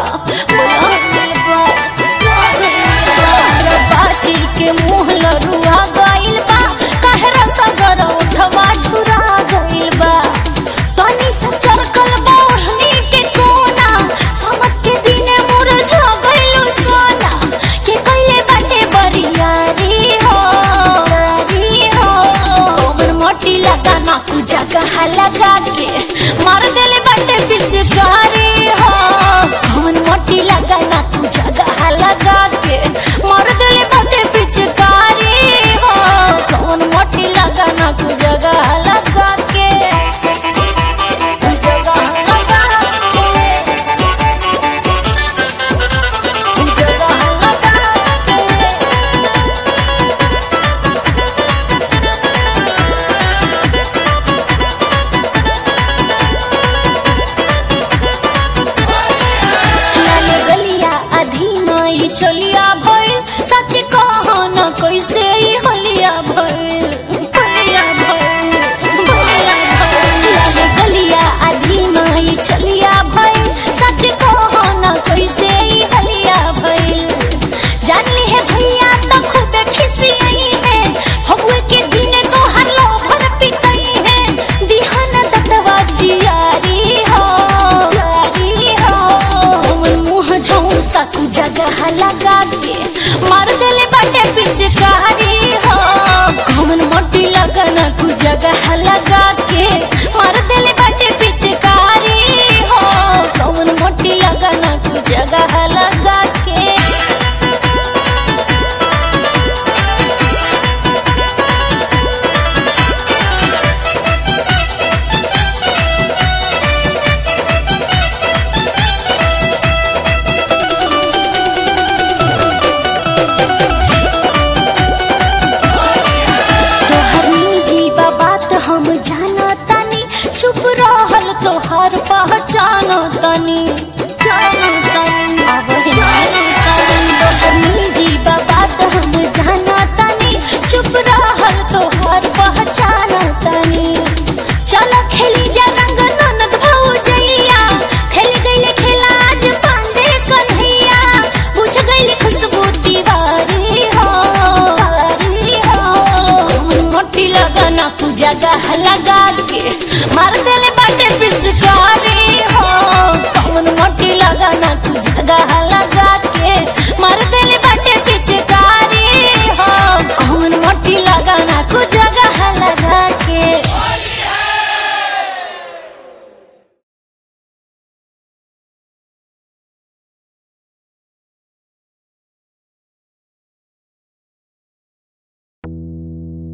बाची के मुँह लरुआ गइल बा, कहरा सगर उठवा झुरा गइल बा। तनी से चरकल बढ़नी के कोना, समझ के दिने मुरझा गइल सोना। के कइले बाटे बरियारी हो, हमर मोटी लगा ना तू जगह लगा के मार देले बाटे पिचकारी हो। हमर मोटी लगा ना तू जगह लगा के मार देले बाटे पिचकारी हो। हमर मोटी लगा ना तू जगह लगा के, जगह लगा के, जगह लगा के। लाले गलिया अधीनाई चलिया भइल, सच कहो न कैसे ई होलिया भइल, होलिया भइल, होलिया भइल। लाले गलिया अधीनाई चलिया भइल, सच कहो न कैसे ई होलिया भइल। जान ली है भैया तो खूबे खिसियाई है, हबुए के दिन तो हर लोभर पिटई है। दिहन दतवा जियारी हो, यारी हो। हमर मुँह झौसा तू जगह लगा के मार देले बाटे पिचकारी हो। हमर मोटी लगना तू जगह लगा के मार देले बाटे पिचकारी हो। हमर मोटी लगना तू जगह लगा के। तोहर निजी बात हम जाना तानी, चुप रहल तोहर पहचान तानी।